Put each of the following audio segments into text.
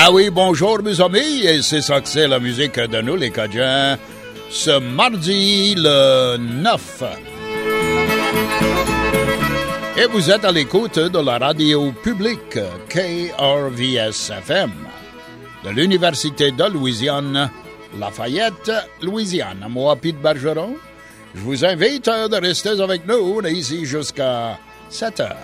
Ah oui, bonjour mes amis, et c'est ça que c'est la musique de nous les Cajuns, ce mardi le 9. Et vous êtes à l'écoute de la radio publique KRVS-FM de l'Université de Louisiane, Lafayette, Louisiane. Moi, Pete Bergeron, je vous invite de rester avec nous ici jusqu'à 7 heures.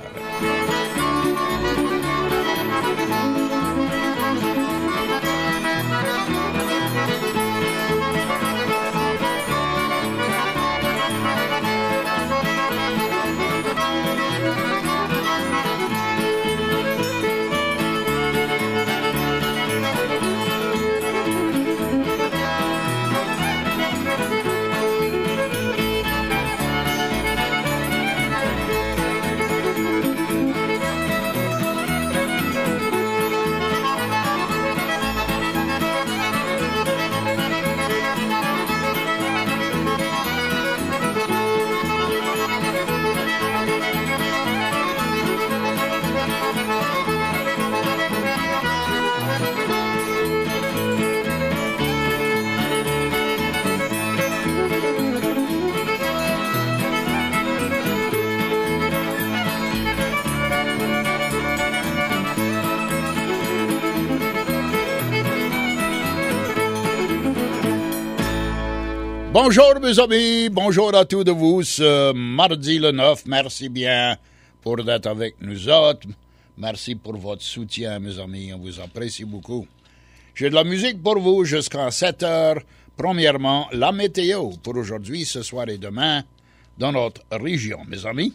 Bonjour mes amis, bonjour à tous de vous ce mardi le 9. Merci bien pour d'être avec nous autres. Merci pour votre soutien mes amis, on vous apprécie beaucoup. J'ai de la musique pour vous jusqu'à 7 heures. Premièrement, la météo pour aujourd'hui, ce soir et demain dans notre région mes amis.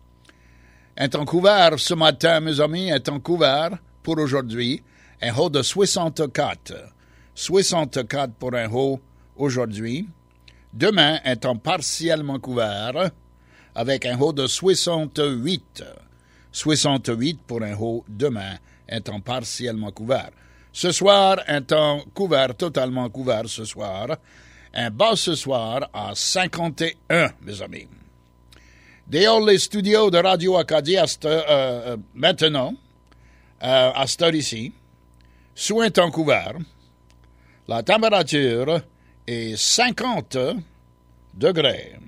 Un temps couvert ce matin mes amis, un temps couvert pour aujourd'hui, un haut de 64. 64 pour un haut aujourd'hui. Demain, un temps partiellement couvert, avec un haut de 68. 68 pour un haut demain, un temps partiellement couvert. Ce soir, un temps couvert, totalement couvert ce soir. Un bas ce soir à 51, mes amis. Dehors les studios de Radio Acadie maintenant, à cette heure ici, sous un temps couvert, la température et 50 degrés.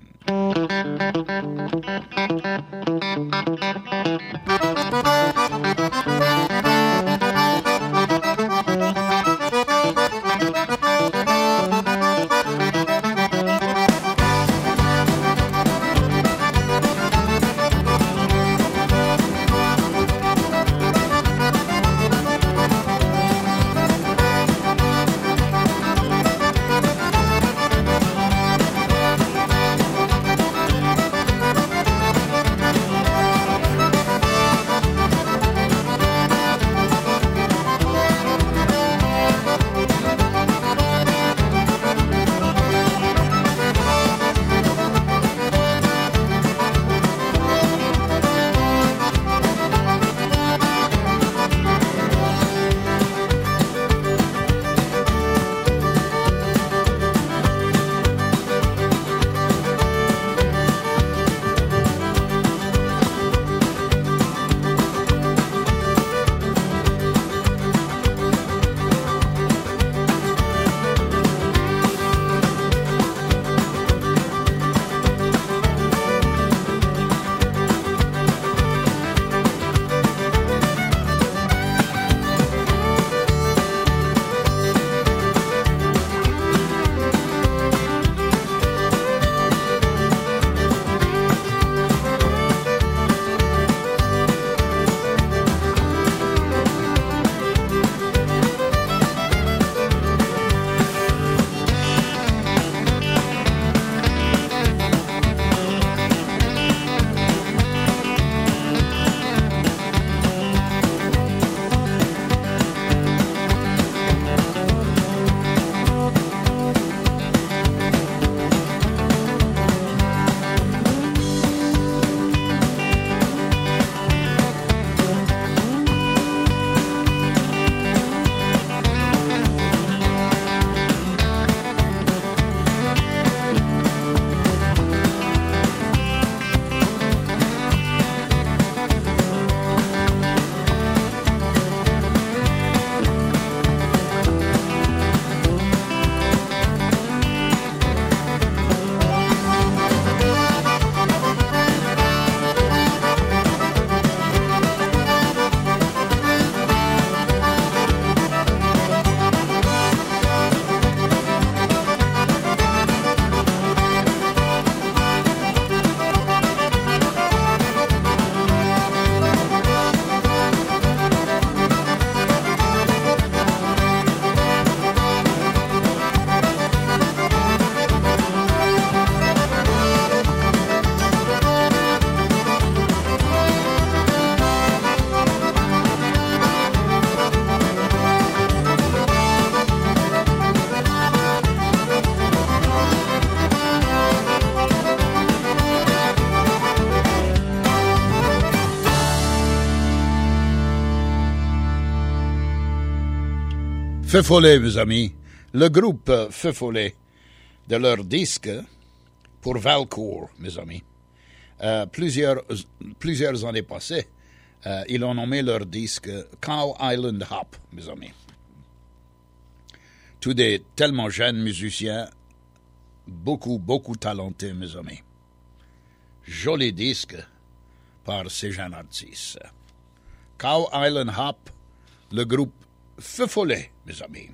Feu Follet, mes amis. Le groupe Feu Follet, de leur disque pour Valcourt, mes amis. Plusieurs années passées, ils ont nommé leur disque Cow Island Hop, mes amis. Tous des tellement jeunes musiciens, beaucoup talentés, mes amis. Joli disque par ces jeunes artistes. Cow Island Hop, le groupe Feu Follet, mes amis.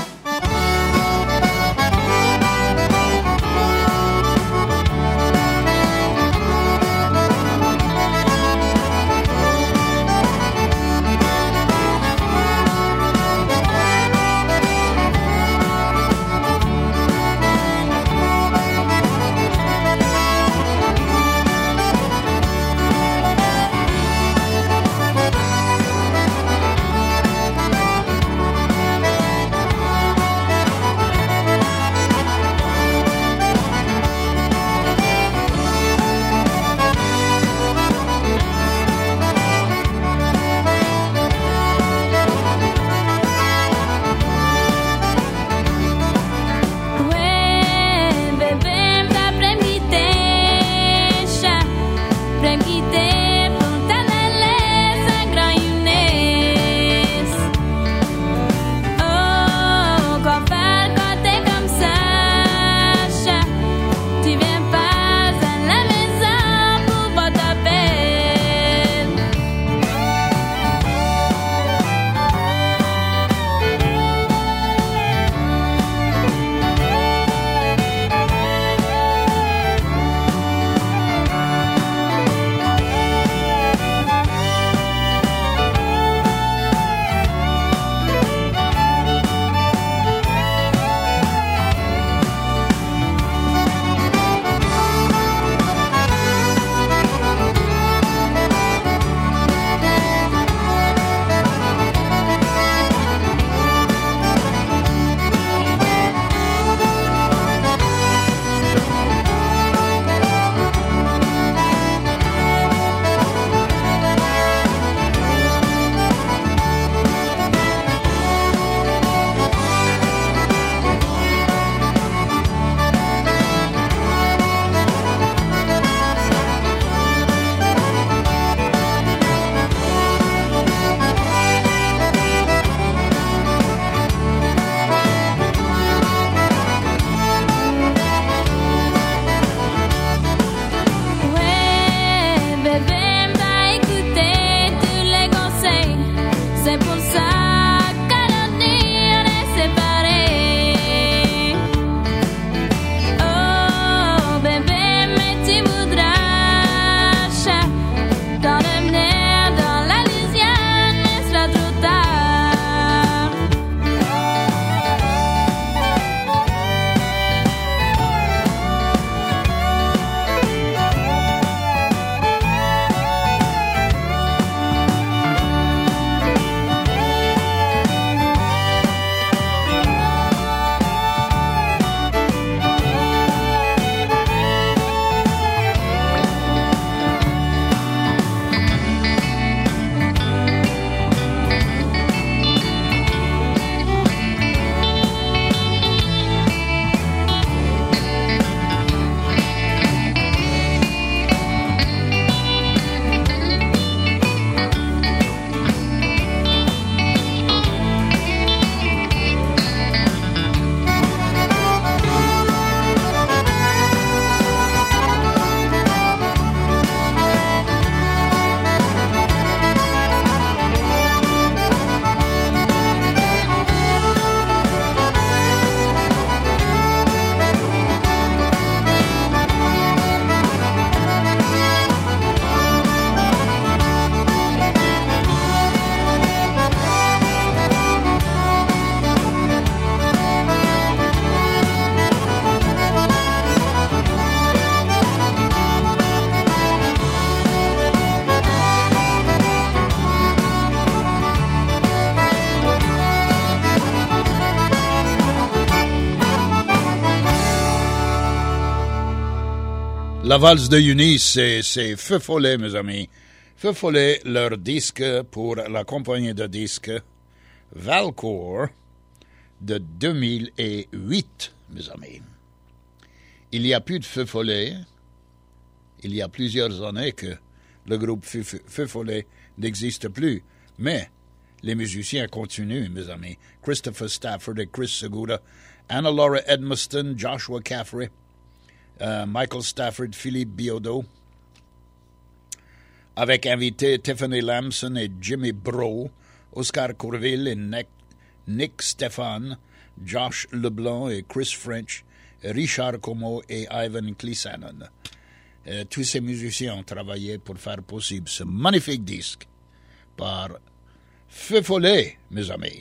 La valse de Eunice, c'est Feu Follet, mes amis. Feu Follet, leur disque pour la compagnie de disques Valcourt, de 2008, mes amis. Il n'y a plus de Feu Follet. Il y a plusieurs années que le groupe Feu Follet n'existe plus. Mais les musiciens continuent, mes amis. Christopher Stafford et Chris Segura, Anna Laura Edmiston, Joshua Caffrey, Michael Stafford, Philippe Biodo, avec invités Tiffany Lamson et Jimmy Bro, Oscar Courville et Nick Stefan, Josh Leblanc et Chris French, Richard Como et Ivan Klisanen. Tous ces musiciens ont travaillé pour faire possible ce magnifique disque par Feu Follet, mes amis.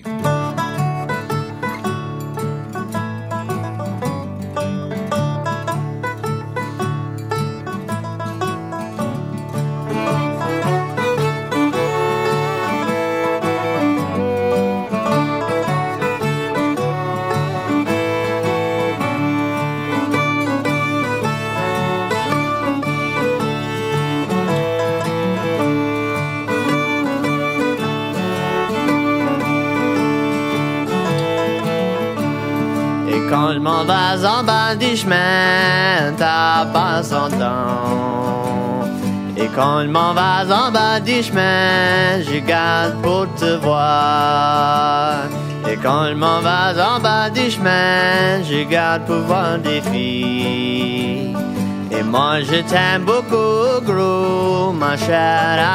Quand je m'en vais en bas du chemin, t'as pas son temps. Et quand je m'en vais en bas du chemin, je garde pour te voir. Et quand je m'en vais en bas du chemin, je garde pour voir des filles. Et moi je t'aime beaucoup gros, ma chère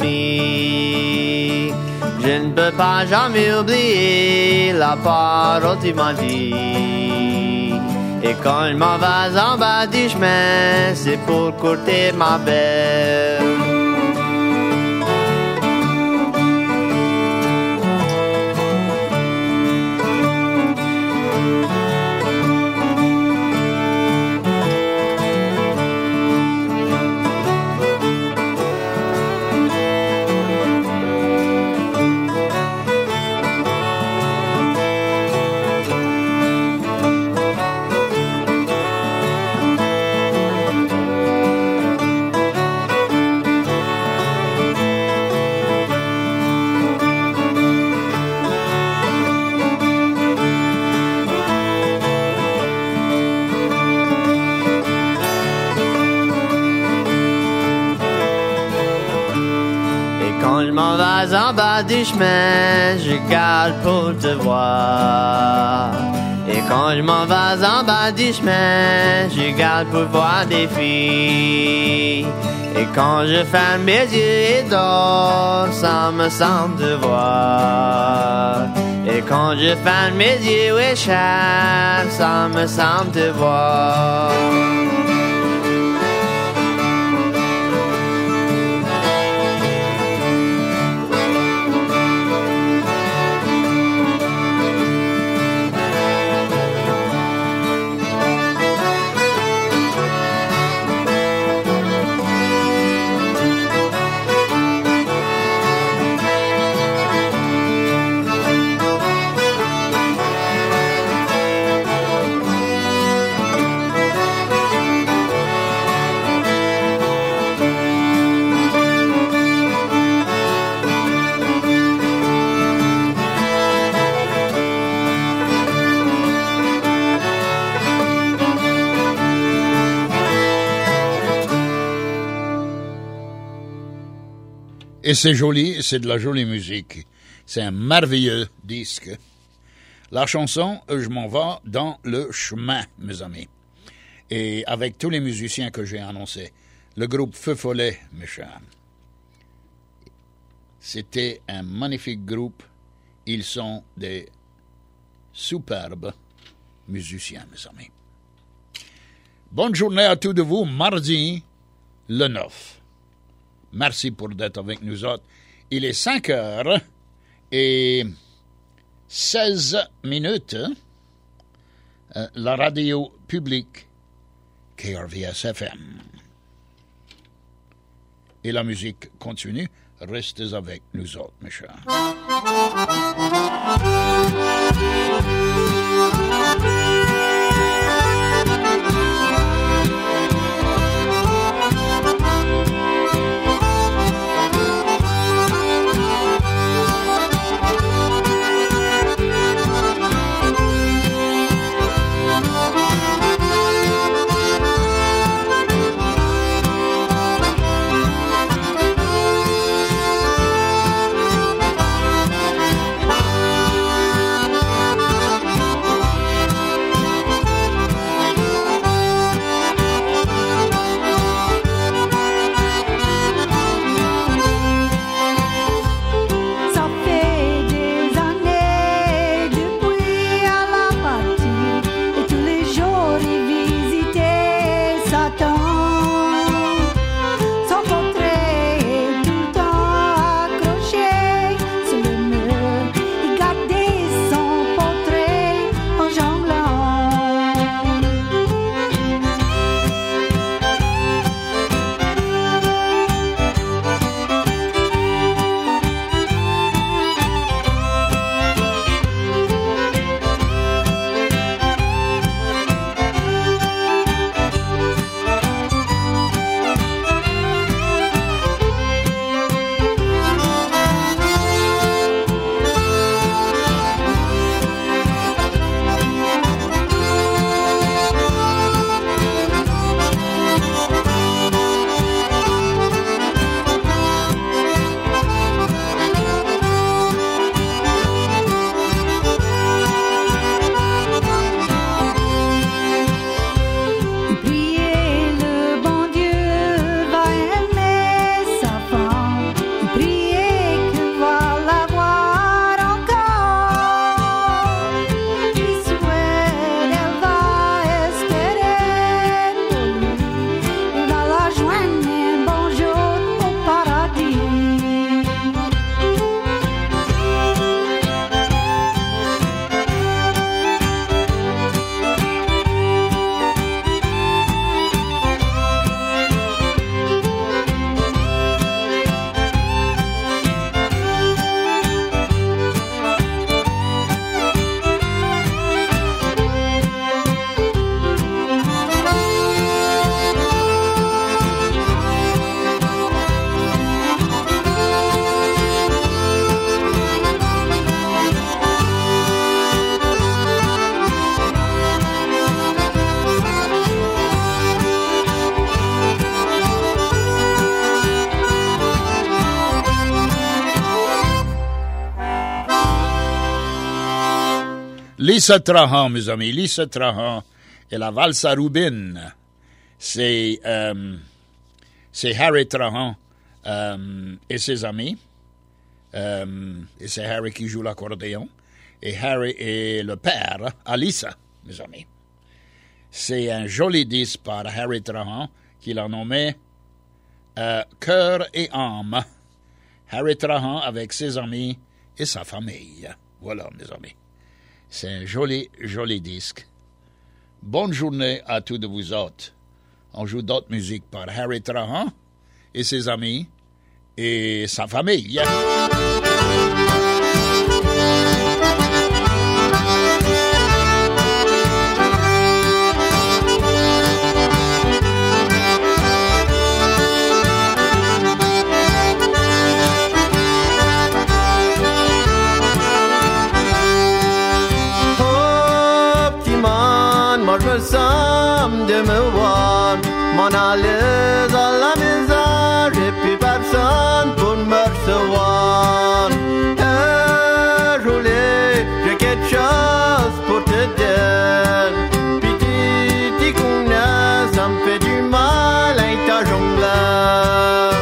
amie. Je ne peux pas jamais oublier la parole que tu m'as dit. Et quand je m'en vais en bas du chemin, c'est pour courter ma belle. En bas du chemin, je garde pour te voir. Et quand je m'en vais en bas du chemin, je garde pour voir des filles. Et quand je ferme mes yeux et dors, ça me semble te voir. Et quand je ferme mes yeux et cher, ça me semble te voir. Et c'est joli, c'est de la jolie musique. C'est un merveilleux disque. La chanson, je m'en vais dans le chemin, mes amis. Et avec tous les musiciens que j'ai annoncés, le groupe Feu Follet, mes chers. C'était un magnifique groupe. Ils sont des superbes musiciens, mes amis. Bonne journée à tous de vous, mardi le 9. Merci pour d'être avec nous autres. Il est 5h et 16 minutes. La radio publique KRVS-FM. Et la musique continue. Restez avec nous autres, mes chers. Lisa Trahan, mes amis. Lisa Trahan et la valse à Rubin. C'est Harry Trahan et ses amis. Et c'est Harry qui joue l'accordéon. Et Harry est le père à Lisa, mes amis. C'est un joli disque par Harry Trahan qu'il a nommé Cœur et âme. Harry Trahan avec ses amis et sa famille. Voilà, mes amis. C'est un joli, joli disque. Bonne journée à tous de vous autres. On joue d'autres musiques par Harry Trahan et ses amis et sa famille. Sam de me voir, m'en allais à la maison, et puis personne pour me recevoir. Roulé, j'ai quelque chose pour te dire. Petit connais, ça me fait du mal à ta jongleur.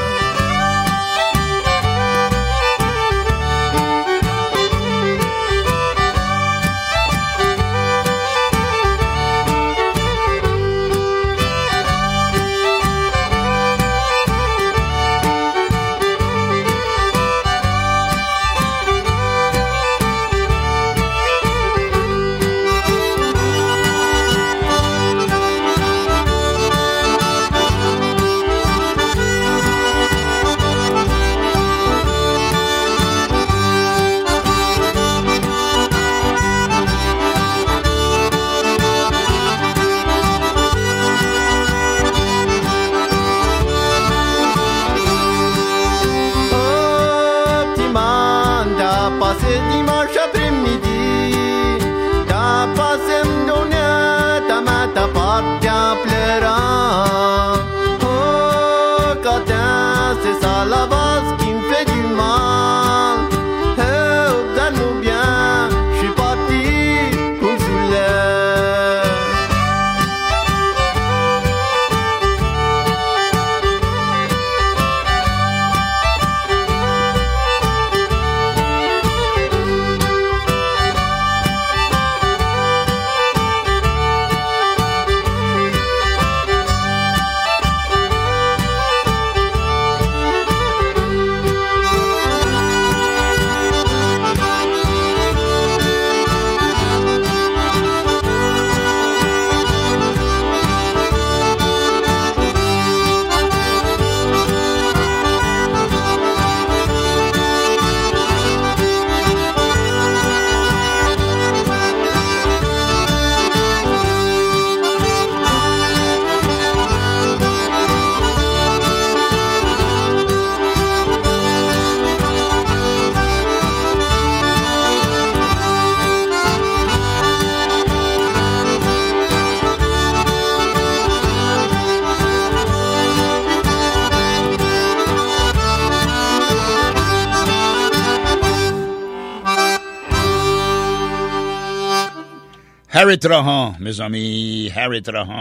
Harry Trahan, mes amis, Harry Trahan,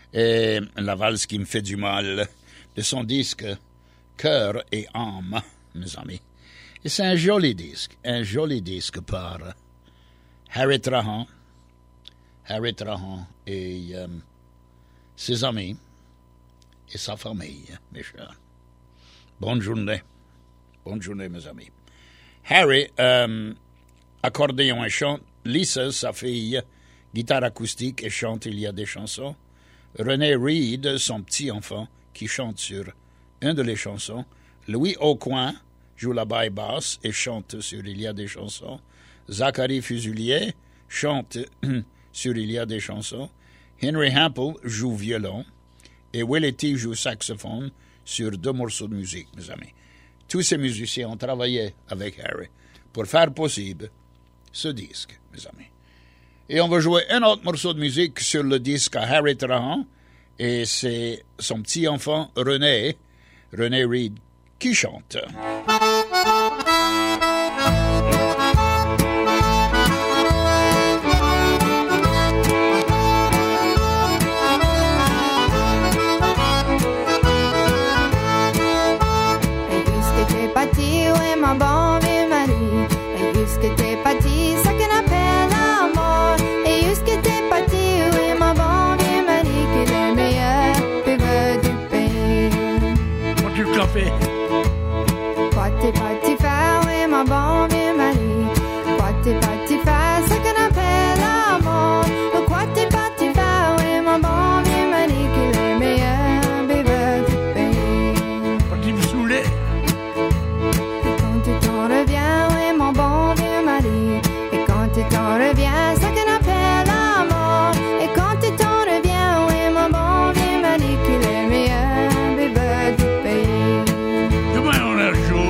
et la valse qui me fait du mal, de son disque Cœur et âme, mes amis. Et c'est un joli disque par Harry Trahan et ses amis et sa famille, mes chers. Bonne journée, mes amis. Harry, accordéon et chante. Lisa, sa fille, guitare acoustique et chante Il y a des chansons. René Reed, son petit-enfant, qui chante sur une de les chansons. Louis Aucoin joue la basse basse et chante sur Il y a des chansons. Zachary Fuselier chante sur Il y a des chansons. Henry Hample joue violon. Et Willie T joue saxophone sur 2 morceaux de musique, mes amis. Tous ces musiciens ont travaillé avec Harry pour faire possible ce disque, mes amis. Et on va jouer un autre morceau de musique sur le disque à Harry Trahan, et c'est son petit-enfant René Reed, qui chante. fait. Quoi t'es parti faire, oui, mon bon vieux mari? Quoi t'es parti faire, ce qu'on appelle l'amour? Quoi t'es parti faire, oui, mon bon vieux mari, qui est le meilleur buveur du pays? Parti me saouler. Et quand tu t'en reviens, oui, mon bon vieux mari. Et quand tu t'en reviens, ce qu'on appelle l'amour. Et quand tu t'en reviens, oui, mon bon vieux mari, qui est le meilleur buveur du pays. Demain on a chaud.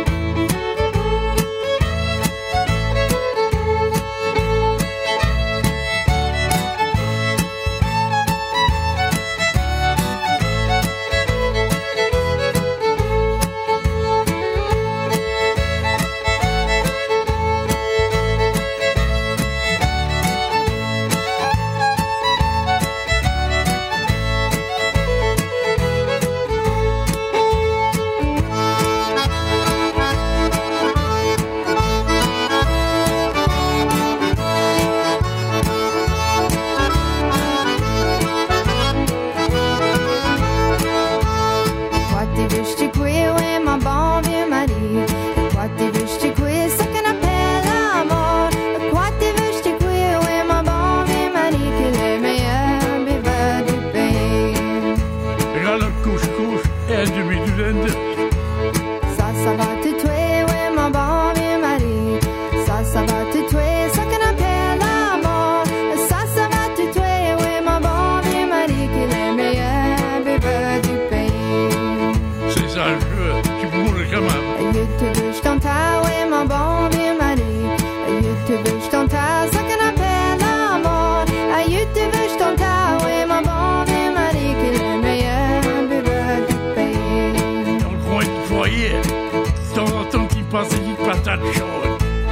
Quoi t'es vu, j'te couille, oui, mon bon vieux mari. Quoi t'es vu, j'te couille, ce qu'on appelle l'amour. Quoi t'es vu, j'te couille, oui, mon bon vieux mari, qui est le meilleur buveur du pays. Regarde le couche-couche et un demi-douzaine de... Ça va te tuer, oui, mon bon vieux mari. Ça va te tuer, ce qu'on appelle l'amour. Ça va te tuer, oui, mon bon vieux mari, qui est le meilleur buveur du pays. C'est ça le jeu, tu mourrais quand même. YouTube, je t'entends, oui, mon bon vieux mari. YouTube, je t'entends, ce qu'on appelle l'amour. YouTube, je t'entends, oui, mon bon vieux mari, qui est le meilleur buveur du pays. Dans le coin du foyer, de temps en temps, tu passes une patate chaude.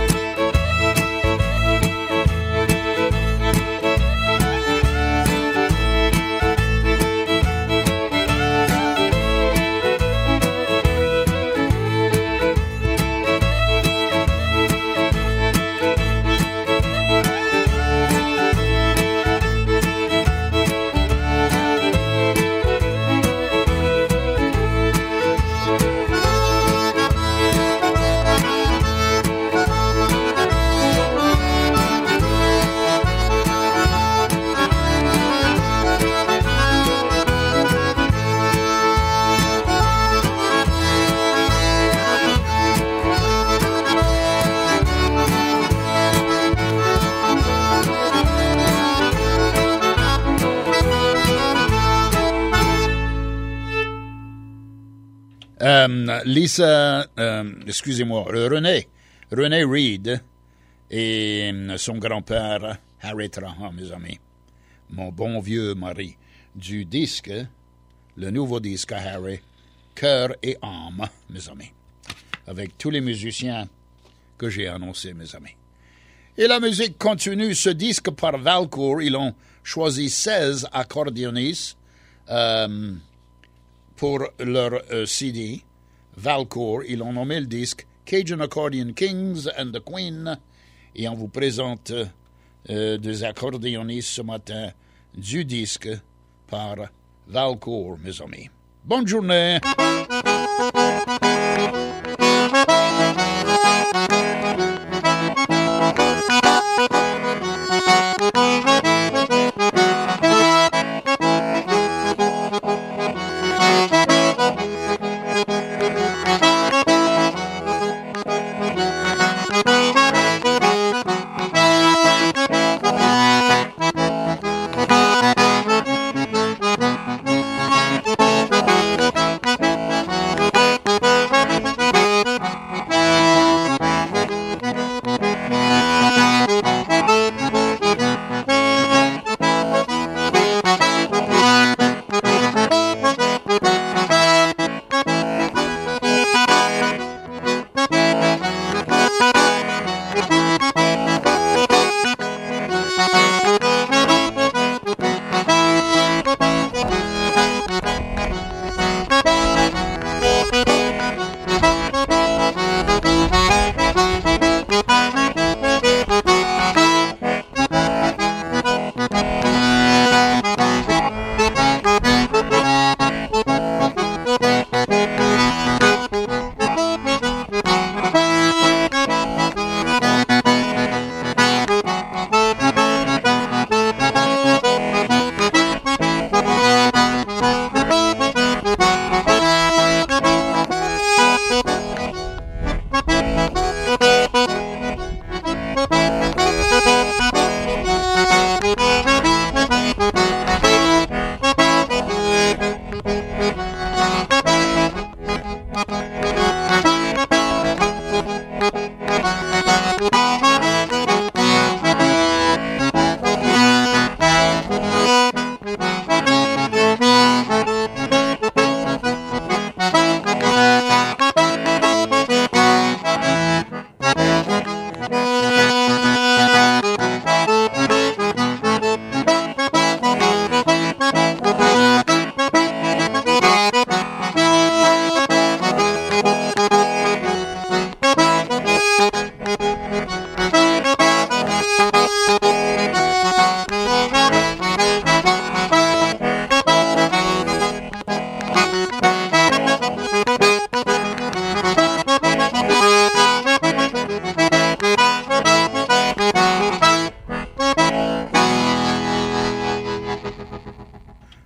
Lisa, excusez-moi, René Reed et son grand-père Harry Trahan, mes amis, mon bon vieux mari, du disque, le nouveau disque à Harry, Cœur et âme, mes amis, avec tous les musiciens que j'ai annoncés, mes amis. Et la musique continue, ce disque par Valcourt, ils ont choisi 16 accordéonistes pour leur CD. Valcourt, ils ont nommé le disque Cajun Accordion Kings and the Queen, et on vous présente des accordéonistes ce matin du disque par Valcourt, mes amis. Bonne journée!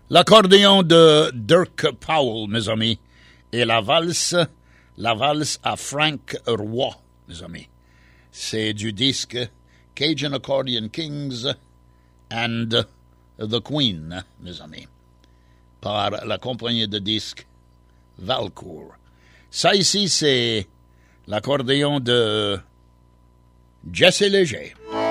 L'accordéon de Dirk Powell, mes amis, et la valse à Frank Roy, mes amis. C'est du disque Cajun Accordion Kings and the Queen, mes amis, par la compagnie de disques Valcourt. Ça ici, c'est l'accordéon de Jesse Léger.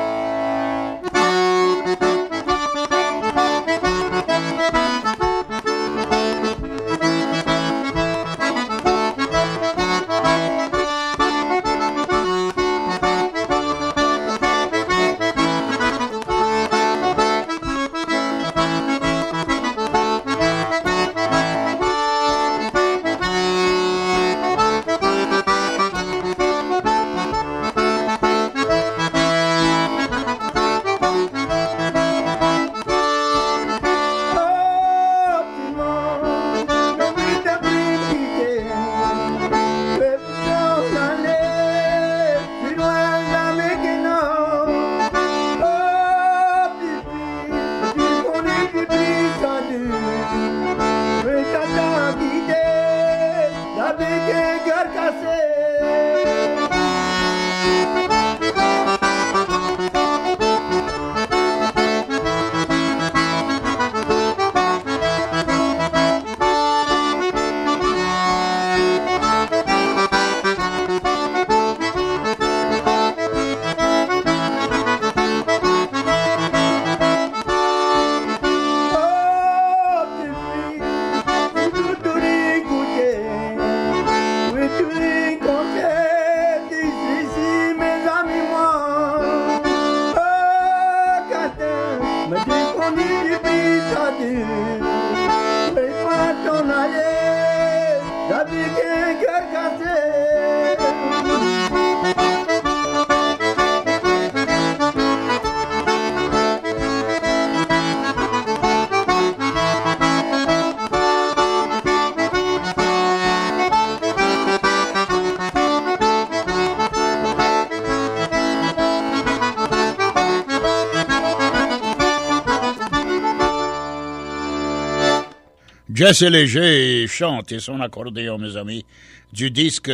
Jesse Léger chante et son accordéon, mes amis, du disque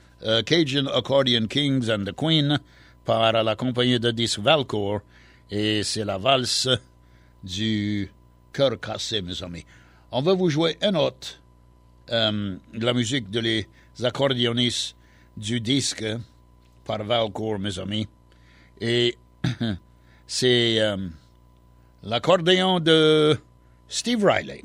Cajun Accordion Kings and the Queen par la compagnie de disques Valcourt, et c'est la valse du cœur cassé, mes amis. On va vous jouer un autre de la musique de les accordéonistes du disque par Valcourt, mes amis, et c'est l'accordéon de Steve Riley.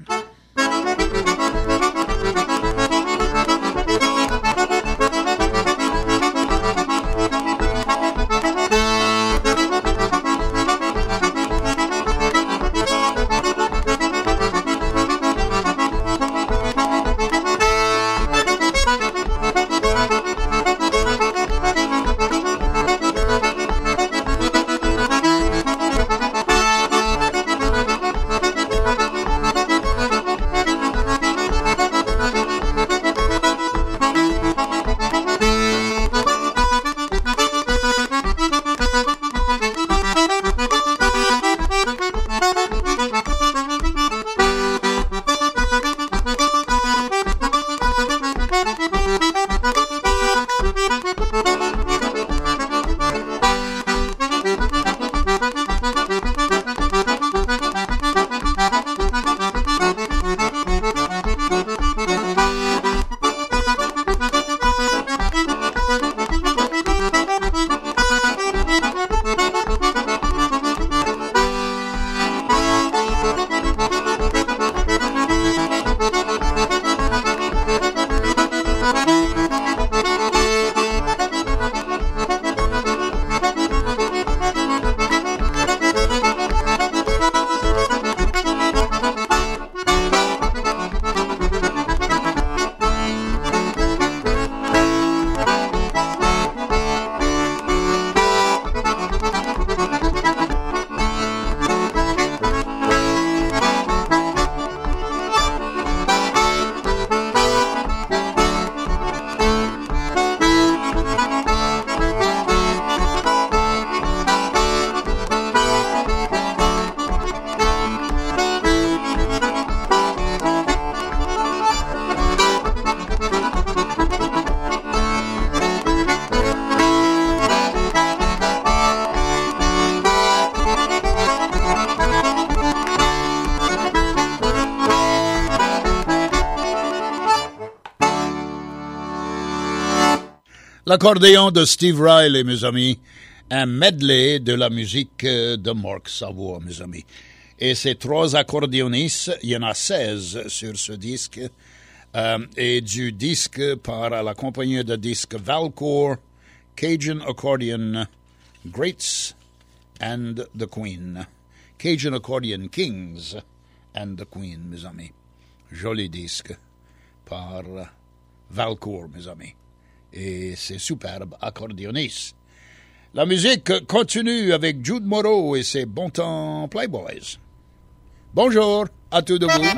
L'accordéon de Steve Riley, mes amis. Un medley de la musique de Marc Savoie, mes amis. Et ces trois accordéonistes, il y en a 16 sur ce disque. Et du disque par la compagnie de disques Valcourt, Cajun Accordion Greats and the Queen. Cajun Accordion Kings and the Queen, mes amis. Joli disque par Valcourt, mes amis. Et c'est superbe accordéoniste. La musique continue avec Jude Moreau et ses Bon Temps Playboys. Bonjour à tous de vous.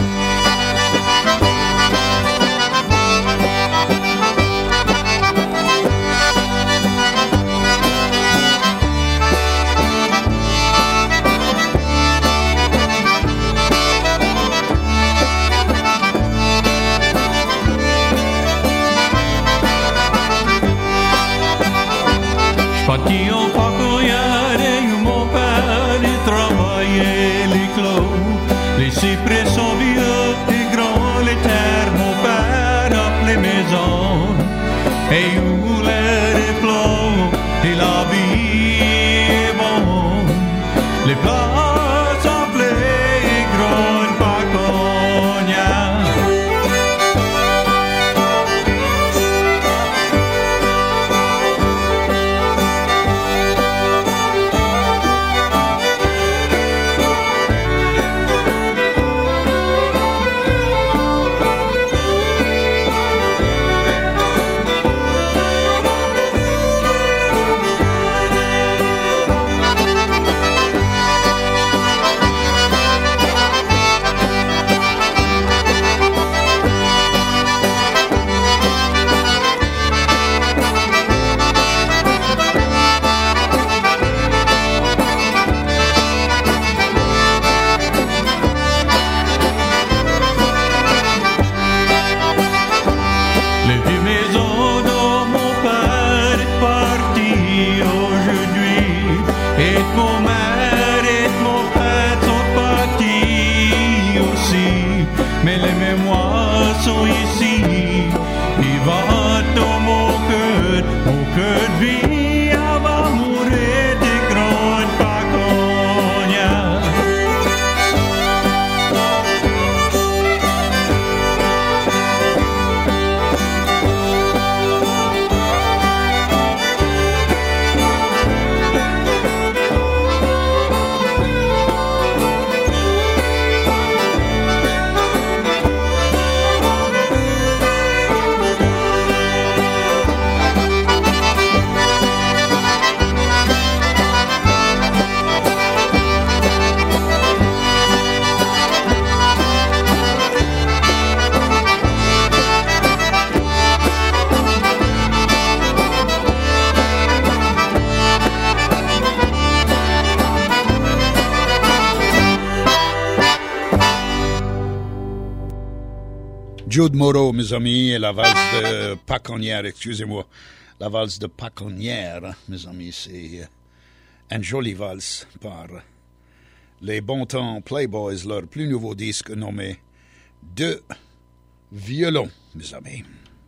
Parti en Pacoyard et où mon père y travaillait les clos. Les cyprès sont vieux et grands, les terres mon père appelait maison. Et où l'air est clos et la vie est bonne. Les places appelées grandes Pacoyard. Jude Moreau, mes amis, et la valse de Paconnière, excusez-moi. La valse de Paconnière, mes amis, c'est une jolie valse par les Bon Temps Playboys, leur plus nouveau disque nommé Deux violons, mes amis.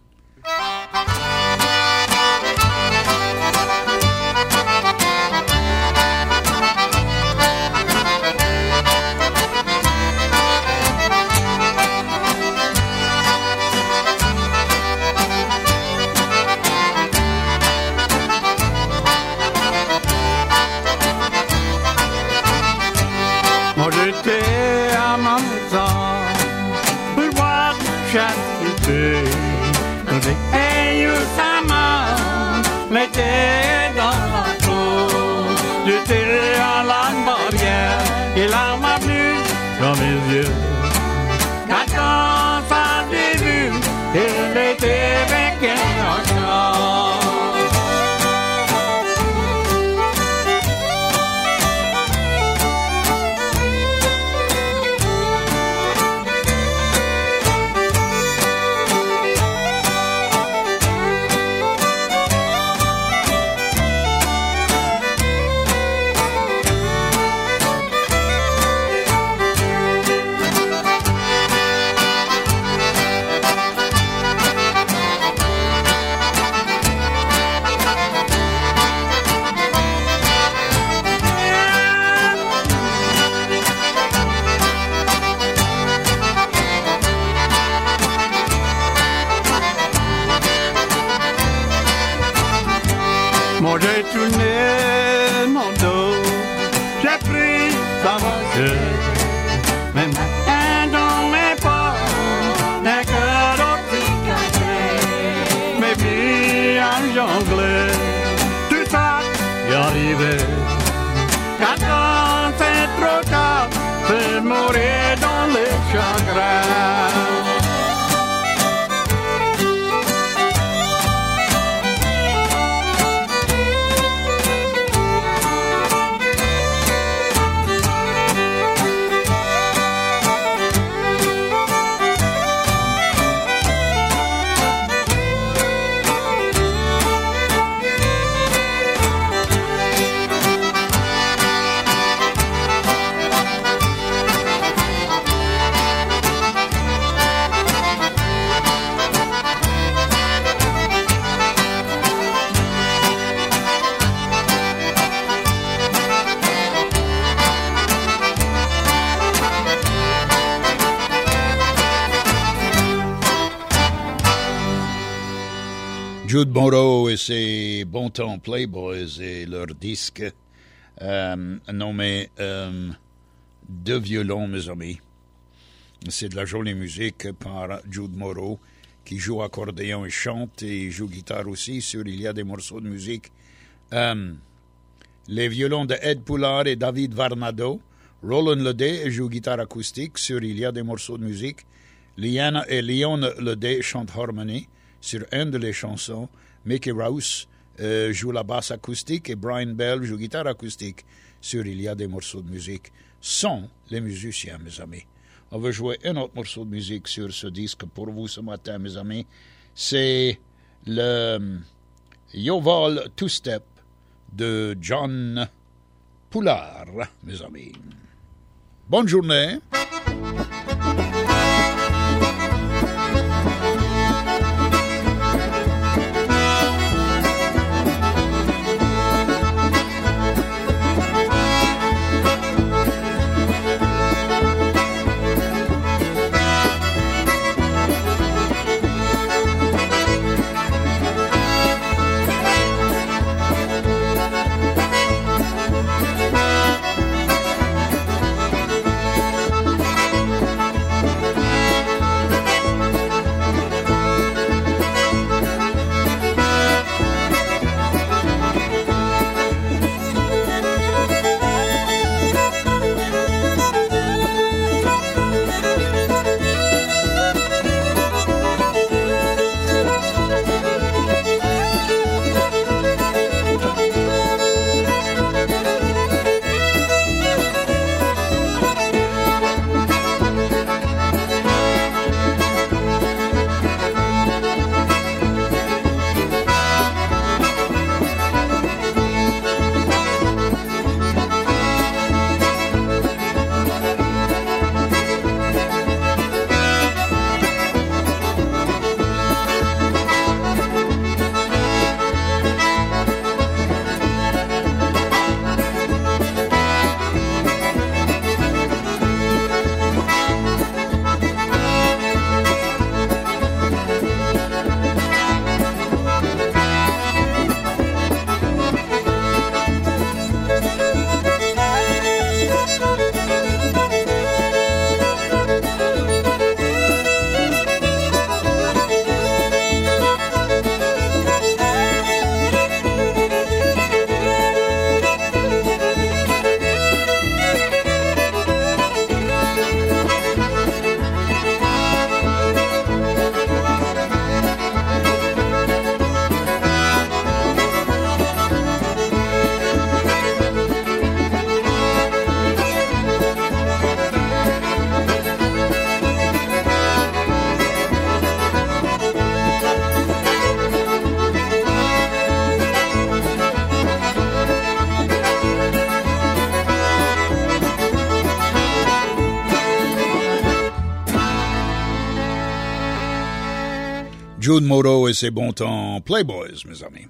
Moi j'étais à ma maison pour voir du chassé. Quand j'ai eu sa main, l'été dans la cour. J'étais à la barrière et là m'a venu dans mes yeux. Quand ça j'ai vu, il était avec un encore. ça va que mais maintenant dans mes pas n'est que le petit café mais bien jonglé tout ça y arrivé quand c'est trop tard c'est mourir dans les chagrins. Jude Morrow et ses Bon Temps Playboys et leur disque nommé Deux violons, mes amis. C'est de la jolie musique par Jude Morrow qui joue accordéon et chante et joue guitare aussi sur Il y a des morceaux de musique. Les violons de Ed Poulard et David Varnado. Roland Ledet joue guitare acoustique sur Il y a des morceaux de musique. Liana et Leon Ledet chantent harmonie sur une de les chansons. Mickey Rouse joue la basse acoustique et Brian Bell joue guitare acoustique sur Il y a des morceaux de musique. Sont les musiciens, mes amis. On va jouer un autre morceau de musique sur ce disque pour vous ce matin, mes amis. C'est le Yoval Two Step de John Poulard, mes amis. Bonne journée. Jude Morrow et ses Bon Temps Playboys, mes amis.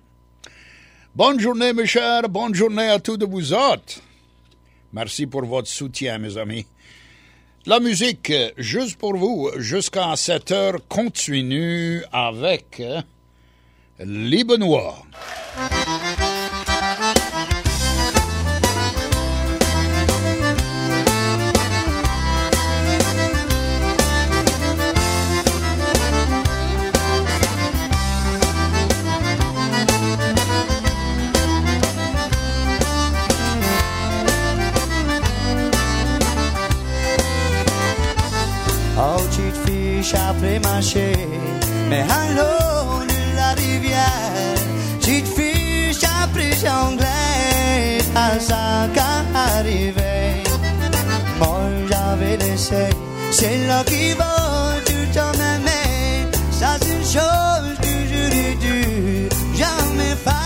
Bonne journée, mes chers. Bonne journée à tous de vous autres. Merci pour votre soutien, mes amis. La musique, juste pour vous, jusqu'à 7 heures, continue avec Les Benoît. petite fiche après marché. Mais à l'eau de la rivière, petite fiche après jonglé, à ça qu'arrivé. Moi j'avais laissé, c'est là qui va tout en m'aimer. Ça c'est une chose que j'aurais dû jamais faire.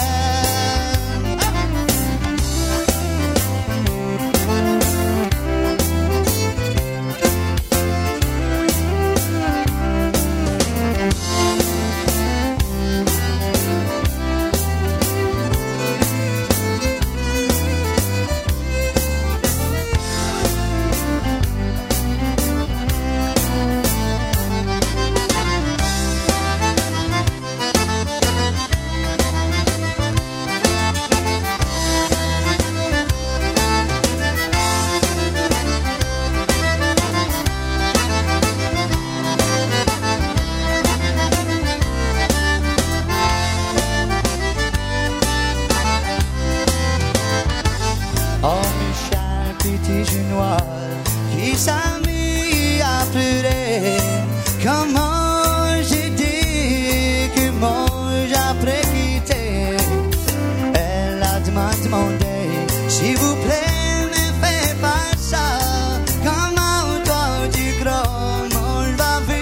Qui s'est mis à pleurer. Comment j'ai dit que moi j'après quitté. Elle a demandé, s'il vous plaît, ne fais pas ça. Comment toi tu crois, moi je vais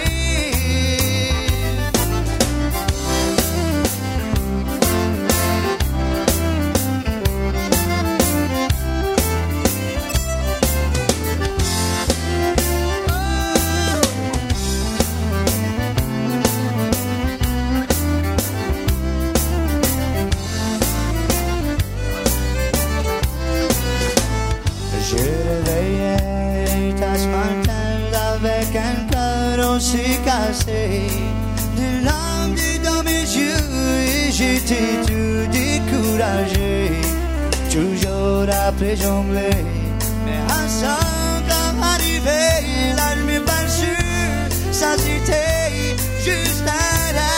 s'est cassé, de larmes dans mes yeux et j'étais tout découragé. Toujours après jongler, mais à ça quand arrivé, là je m'ai pas su, ça c'était juste un rêve.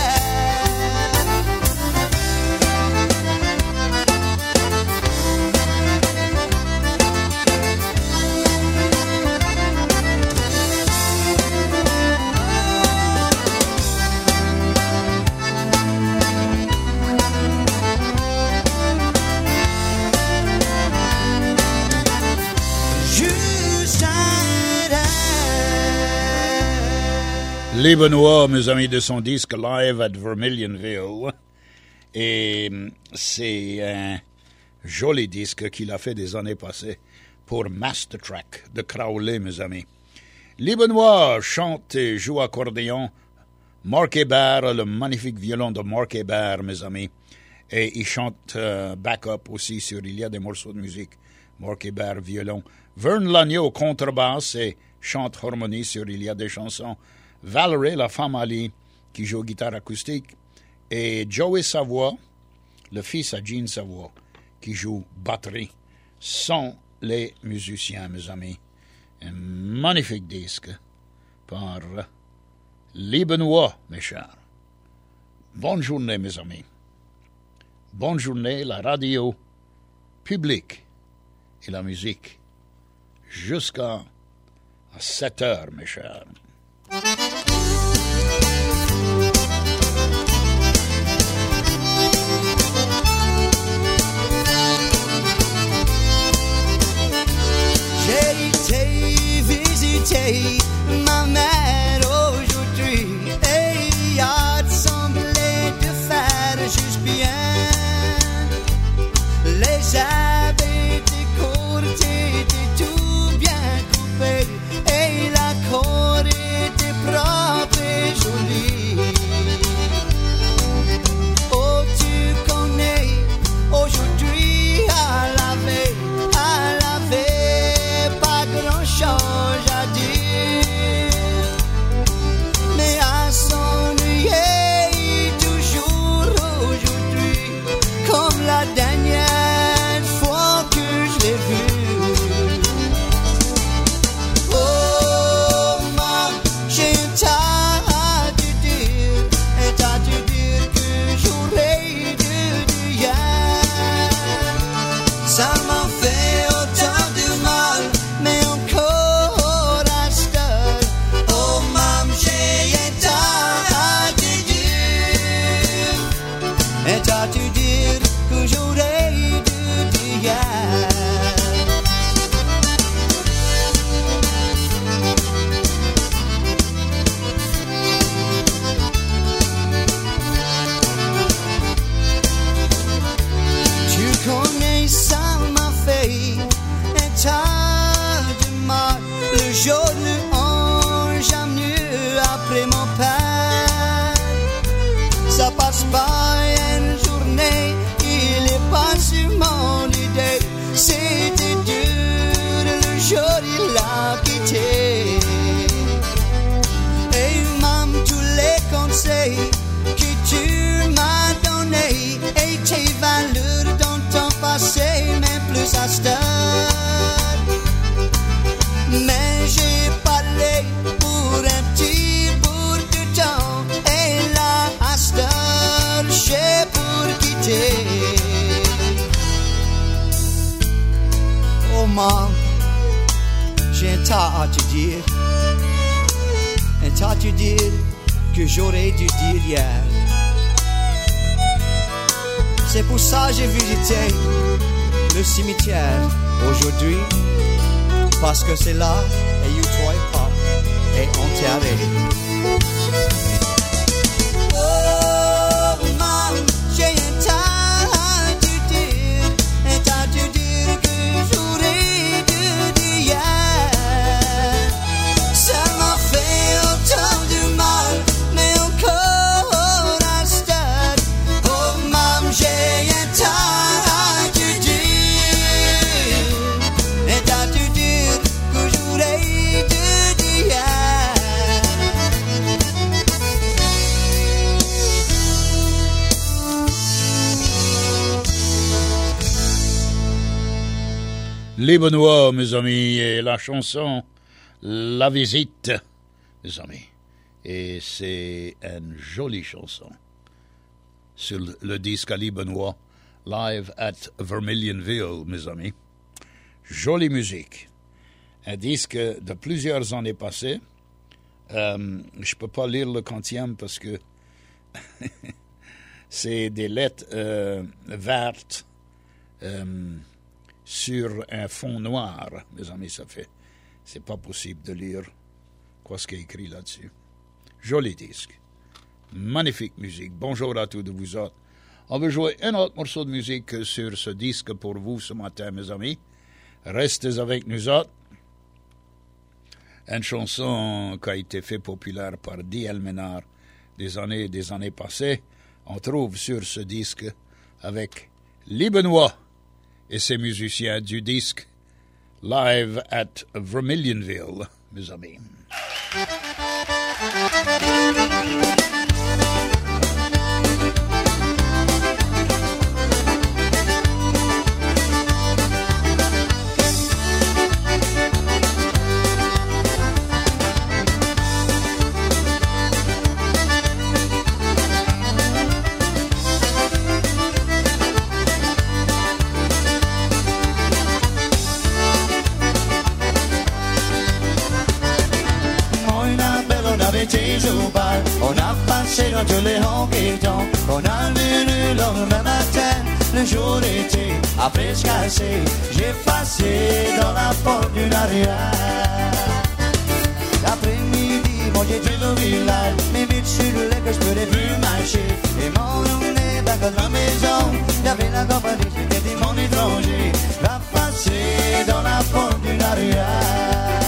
Les Benoît, mes amis, de son disque Live at Vermilionville. Et c'est un joli disque qu'il a fait des années passées pour Master Track de Crowley, mes amis. Les Benoît chante et joue accordéon. Mark Hébert, le magnifique violon de Mark Hébert, mes amis. Et il chante backup aussi sur Il y a des morceaux de musique. Mark Hébert, violon. Vern Lagneau, contrebasse et chante harmonie sur Il y a des chansons. Valerie, la femme Ali, qui joue guitare acoustique, et Joey Savoie, le fils à Gene Savoie, qui joue batterie, sont les musiciens, mes amis. Un magnifique disque par les Benoît, mes chers. Bonne journée, mes amis. Bonne journée, la radio publique et la musique, jusqu'à 7 heures, mes chers. J'ai été visiter ma mère aujourd'hui et a semblé de faire juste bien. Les habits décortés étaient tout bien coupés et la cour était propre et jolie. Oh, tu connais, aujourd'hui à laver, pas grand-chose à dire. j'ai un tas à te dire. Un tas à te dire que j'aurais dû dire hier. C'est pour ça que j'ai visité le cimetière aujourd'hui. Parce que c'est là, et où toi et pas, est enterré. Oh, maman, j'ai un tas à te dire. Un tas à te dire que j'aurais dû dire hier. Ça m'a fait autant de mal, mais encore à ce stade. Oh, maman, j'ai un tas à te dire. Un tas à te dire que j'aurais dû dire hier. Les Benoît, mes amis, et la chanson La Visite, mes amis. Et c'est une jolie chanson sur le disque Ali Benoît, Live at Vermilionville, mes amis. Jolie musique. Un disque de plusieurs années passées. Je peux pas lire le quantième parce que c'est des lettres vertes sur un fond noir, mes amis, ça fait. C'est pas possible de lire quoi ce qui est écrit là-dessus. Joli disque. Magnifique musique. Bonjour à tous de vous autres. On va jouer un autre morceau de musique sur ce disque pour vous ce matin, mes amis. Restez avec nous autres. Une chanson qui a été faite populaire par D.L. Ménard des années passées. On trouve sur ce disque avec les Benoît et ses musiciens du disque Live at Vermilionville, mes amis. On a passé dans tous les hockey-temps. On a vu le lendemain matin, le jour d'été, après se casser. J'ai passé dans la porte d'une arrière. L'après-midi, mon j'ai tout au village. Mes vite sur le lait que je pourrais plus marcher. Et mon emmené back à la maison. Y'avait la compagnie, j'étais mon étranger. J'ai passé dans la porte d'une arrière.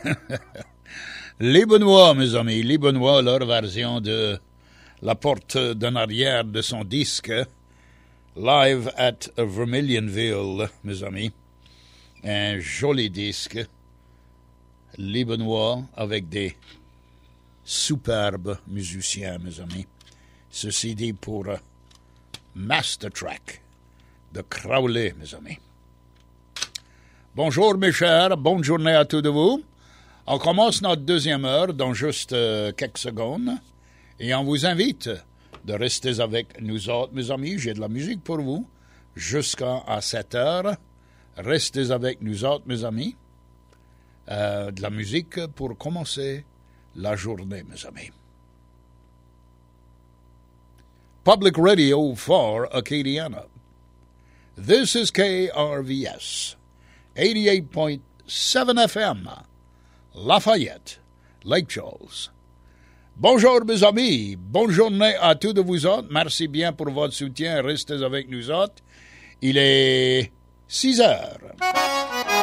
Les Benoît, mes amis, les Benoît, leur version de la porte d'en arrière de son disque Live at Vermilionville, mes amis. Un joli disque. Les Benoît avec des superbes musiciens, mes amis. Ceci dit pour Master Track de Crowley, mes amis. Bonjour mes chers, bonne journée à tous de vous. On commence notre deuxième heure dans juste quelques secondes et on vous invite de rester avec nous autres, mes amis. J'ai de la musique pour vous jusqu'à 7 heures. Restez avec nous autres, mes amis. De la musique pour commencer la journée, mes amis. Public Radio for Acadiana. This is KRVS, 88.7 FM, Lafayette, Lake Charles. Bonjour, mes amis. Bonne journée à tous de vous autres. Merci bien pour votre soutien. Restez avec nous autres. Il est 6 heures.